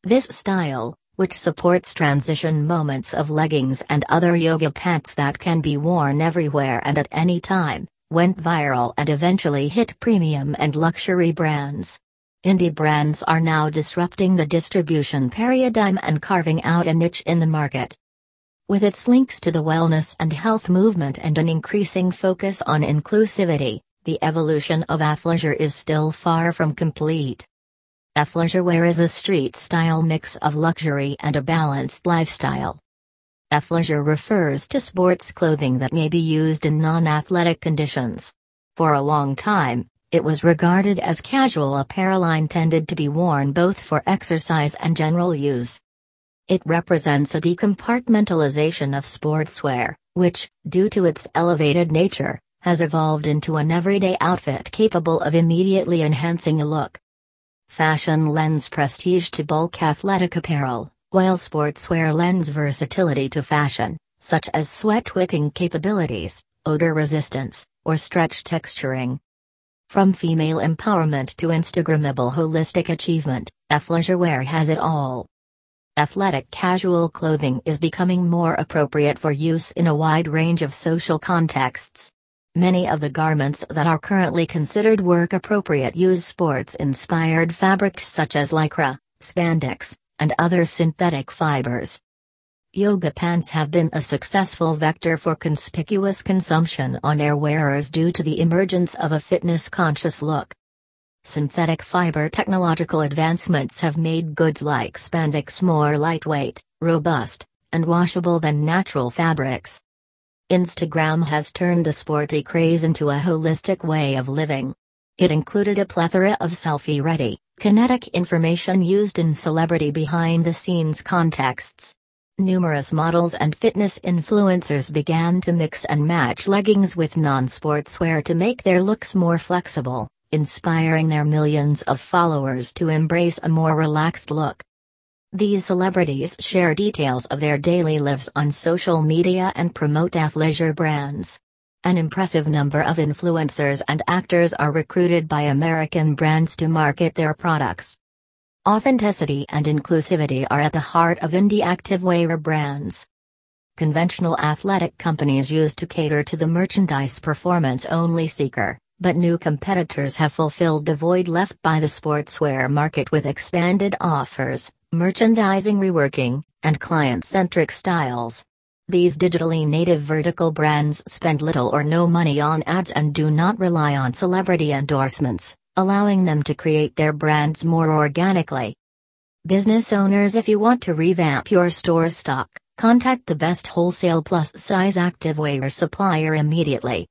This style, which supports transition moments of leggings and other yoga pants that can be worn everywhere and at any time, went viral and eventually hit premium and luxury brands. Indie brands are now disrupting the distribution paradigm and carving out a niche in the market. With its links to the wellness and health movement and an increasing focus on inclusivity, the evolution of athleisure is still far from complete. Athleisure wear is a street-style mix of luxury and a balanced lifestyle. Athleisure refers to sports clothing that may be used in non-athletic conditions. For a long time, it was regarded as casual apparel intended to be worn both for exercise and general use. It represents a decompartmentalization of sportswear, which, due to its elevated nature, has evolved into an everyday outfit capable of immediately enhancing a look. Fashion lends prestige to bulk athletic apparel, while sportswear lends versatility to fashion, such as sweat-wicking capabilities, odor resistance, or stretch texturing. From female empowerment to Instagrammable holistic achievement, athleisure wear has it all. Athletic casual clothing is becoming more appropriate for use in a wide range of social contexts. Many of the garments that are currently considered work-appropriate use sports-inspired fabrics such as lycra, spandex, and other synthetic fibers. Yoga pants have been a successful vector for conspicuous consumption on their wearers due to the emergence of a fitness-conscious look. Synthetic fiber technological advancements have made goods like spandex more lightweight, robust, and washable than natural fabrics. Instagram has turned a sporty craze into a holistic way of living. It included a plethora of selfie-ready, kinetic information used in celebrity behind-the-scenes contexts. Numerous models and fitness influencers began to mix and match leggings with non-sportswear to make their looks more flexible, inspiring their millions of followers to embrace a more relaxed look. These celebrities share details of their daily lives on social media and promote athleisure brands. An impressive number of influencers and actors are recruited by American brands to market their products. Authenticity and inclusivity are at the heart of indie activewear brands. Conventional athletic companies used to cater to the merchandise performance-only seeker, but new competitors have fulfilled the void left by the sportswear market with expanded offers, merchandising reworking, and client-centric styles. These digitally native vertical brands spend little or no money on ads and do not rely on celebrity endorsements, allowing them to create their brands more organically. Business owners, if you want to revamp your store stock, contact the best wholesale plus-size activewear supplier immediately.